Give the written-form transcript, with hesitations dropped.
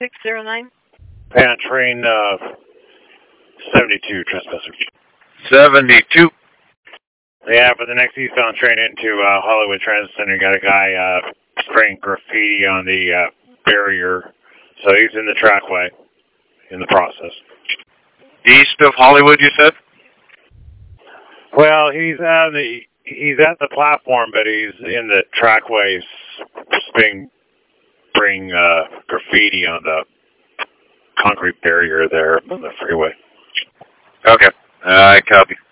609. Pan train 72, trespasser. 72. Yeah, for the next eastbound train into Hollywood Transit Center, you got a guy spraying graffiti on the barrier. So he's in the trackway in the process. East of Hollywood, you said? Well, he's at the platform, but he's in the trackway spraying graffiti on the concrete barrier there on the freeway. Okay. I copy.